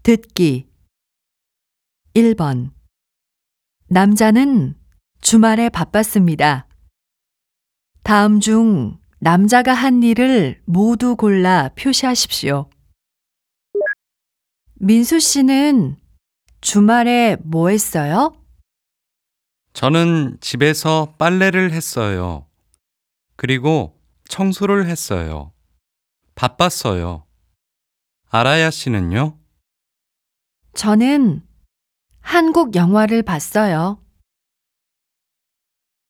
듣기 1번 남자는 주말에 바빴습니다. 다음 중 남자가 한 일을 모두 골라 표시하십시오. 민수 씨는 주말에 뭐 했어요? 저는 집에서 빨래를 했어요. 그리고 청소를 했어요. 바빴어요. 아라야 씨는요? 저는 한국 영화를 봤어요.